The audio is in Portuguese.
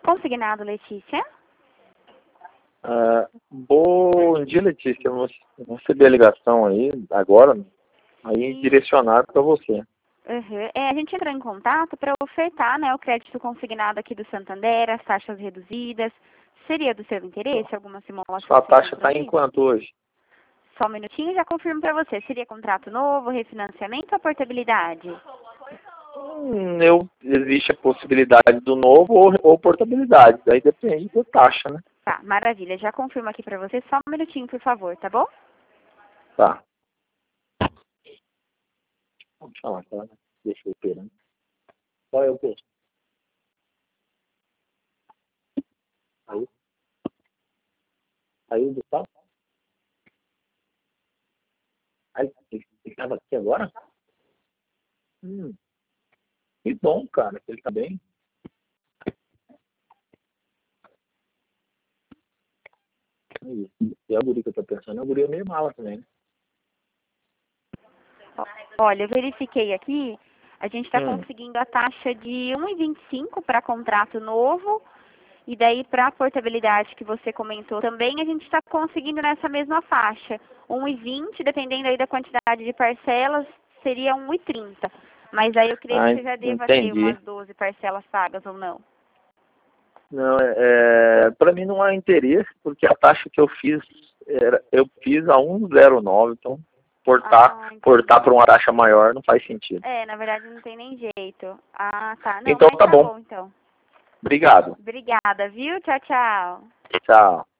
Consignado, Letícia. Bom dia, Letícia. Eu recebi a ligação aí, agora, aí direcionado para você. Uhum. A gente entrou em contato para ofertar, né, o crédito consignado aqui do Santander, as taxas reduzidas. Seria do seu interesse alguma simulação? Sua taxa está em quanto hoje? Só um minutinho, já confirmo para você. Seria contrato novo, refinanciamento ou portabilidade? Existe a possibilidade do novo ou portabilidade. Daí depende da taxa, né? Tá, maravilha. Já confirmo aqui para você. Só um minutinho, por favor, tá bom? Tá. Vamos falar, tá? Deixa eu esperando. Qual é o preço? Saiu do tal? Aí, ele estava aqui agora? Que bom, cara, que ele tá bem. E a guri que eu tô pensando, a guri é meio mala também, né? Olha, eu verifiquei aqui, a gente está conseguindo a taxa de 1,25 para contrato novo, e daí para a portabilidade que você comentou também, a gente está conseguindo nessa mesma faixa. 1,20, dependendo aí da quantidade de parcelas, seria 1,30. Mas aí eu creio que você já deva ter umas 12 parcelas pagas ou não. Não, para mim não há interesse, porque a taxa que eu fiz, eu fiz a 1,09, então portar para uma taxa maior não faz sentido. Na verdade não tem nem jeito. Ah, tá. Não, então mas tá bom. Então. Obrigado. Obrigada, viu? Tchau, tchau. Tchau.